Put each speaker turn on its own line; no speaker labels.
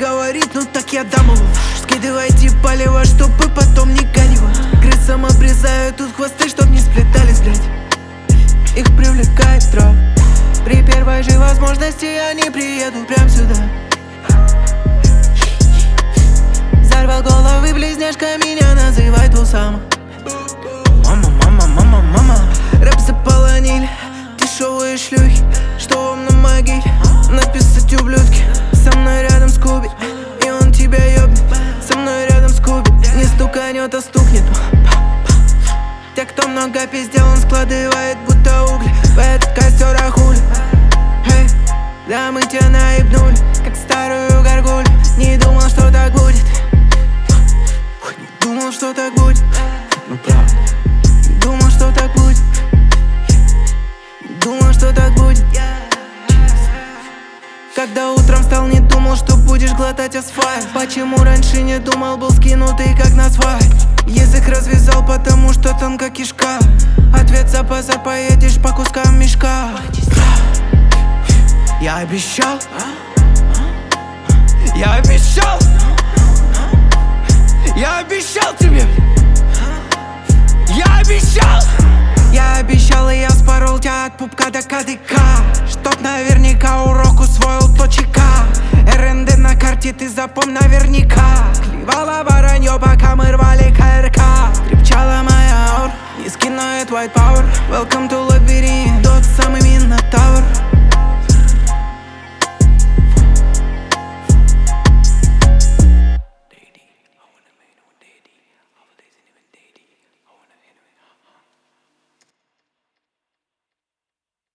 говорит, ну так я дам его. Скидывайте палево, чтобы потом не горело. Крысам обрезаю тут хвосты, чтоб не сплетались, блядь. Их привлекает трап. При первой же возможности они приедут прям сюда. Взорвал головы близняшка, меня называет Усама. Мама, мама, мама, мама. Рэп заполонили дешевые шлюхи, что вам на могиле написать ублюдки. Со мной рядом Скуби, и он тебя ёбнет. Со мной рядом Скуби, не стуканет, а стукнет. Те, кто много пиздел, он складывает будто угли в этот костер, а хули. Эй, да мы тебя наебнули, как старую горгулю. Не думал, что так будет. Не думал, что так будет. Ну правда. Не думал, что так будет. Не думал, что так будет. Когда утром встал, не думал, что будешь глотать асфальт. Почему раньше не думал, был скинутый как на свадьбе. Язык развязал, потому что тонка кишка. Ответ за базар, поедешь по кускам мешка. Я обещал. Я обещал. Я обещал тебе. Я обещал. Я обещал, и я спорол тебя от пупка до кадыка. Чтоб наверняка урок усвоил точека. РНД на карте, ты запомни наверняка. Клевала воронье, пока мы рвали КРК. Крепчала моя аура, не скинует white power. Welcome to лабиринт.